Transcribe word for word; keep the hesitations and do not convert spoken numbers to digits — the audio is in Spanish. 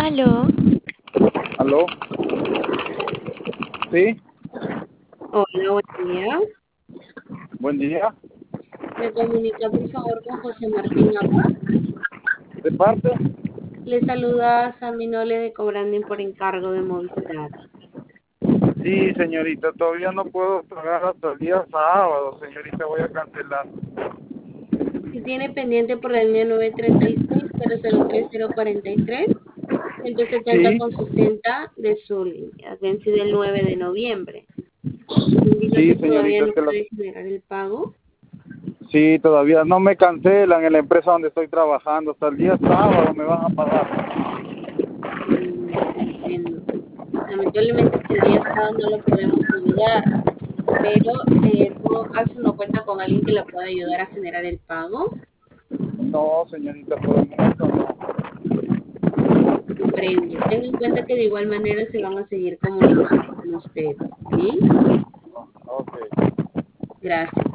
Aló, ¿Aló? ¿Sí? Hola, buen día. Buen día. Me comunica por favor con José Martín Abad. ¿De parte? Le saluda Sandy Nole de Cobranding por encargo de Movistar. Sí, señorita, todavía no puedo pagar hasta el día sábado, señorita, voy a cancelar. Si tiene pendiente por la línea nueve tres seis, cero cero tres cero cuatro tres, ciento setenta Sí, con sesenta de su línea, vencido el nueve de noviembre. Me indica sí, que todavía señorita, no te lo... puede generar el pago. Sí, todavía no me cancelan en la empresa donde estoy trabajando, hasta el día sábado me van a pagar. Mm, comprendo. Lamentablemente hasta el día sábado no lo podemos ayudar, pero eh, en todo caso no cuenta con alguien que la pueda ayudar a generar el pago. No, señorita, por el momento no. Comprendo. Tenga en cuenta que de igual manera se van a seguir comunicando con usted, ¿sí? Ok. Gracias.